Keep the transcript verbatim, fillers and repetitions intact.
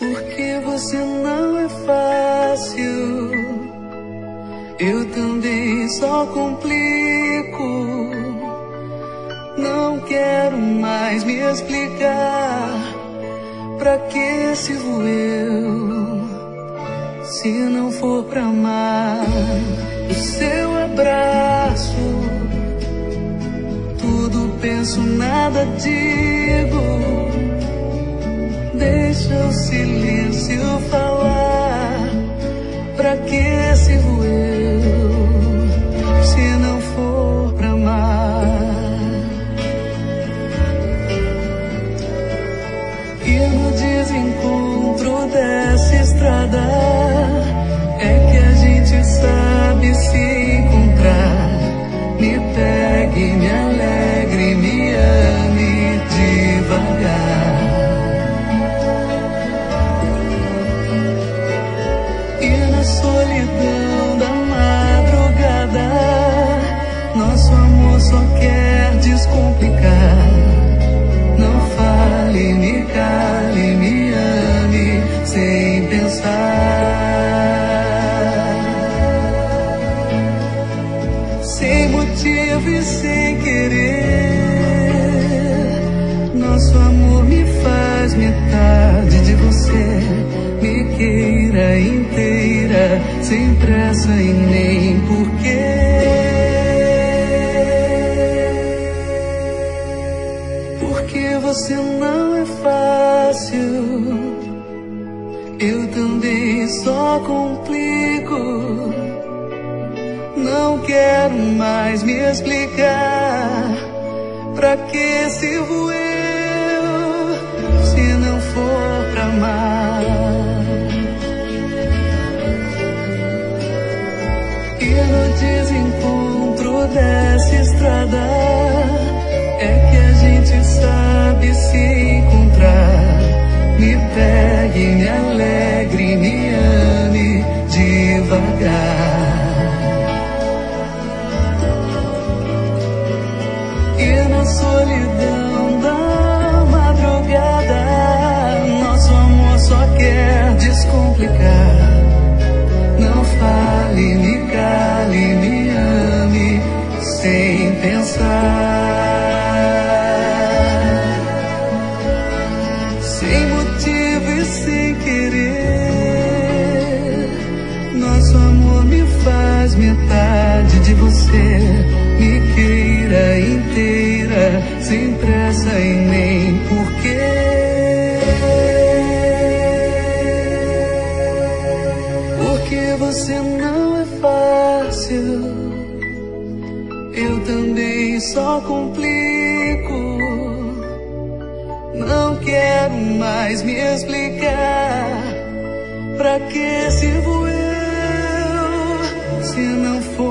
Porque você não é fácil, eu também só complico. Não quero mais me explicar. Pra que sirvo eu, se não for pra amar? O seu abraço, tudo penso, nada digo. Deixa o silêncio falar. Pra que sirvo eu, se não for pra amar? E no desencontro dessa estrada é que a gente sabe se encontrar. Me pegue, me alegre, me ame devagar. E na solidão da madrugada, nosso amor só quer descomplicar. Não fale, me cale, me ame sem pensar. Sem motivo e sem querer, nosso amor me faz metade de você. Me queira inteira, sem pressa e nem porquê. Porque você não é fácil, eu também só complico. Não quero mais me explicar. Pra que sirvo eu, se não for pra amar? E no desencontro dessa estrada é que a gente sabe se encontrar. Me pegue, me alegre, me ame devagar. E na solidão da madrugada, nosso amor só quer descomplicar. Não fale, me cale, me ame sem pensar. Sem motivo e sem querer, nosso amor me faz metade de você. Me queira inteira, sem pressa e nem porquê. Porque você não é fácil, eu também só complico. Não quero mais me explicar. Pra que sirvo eu, se não for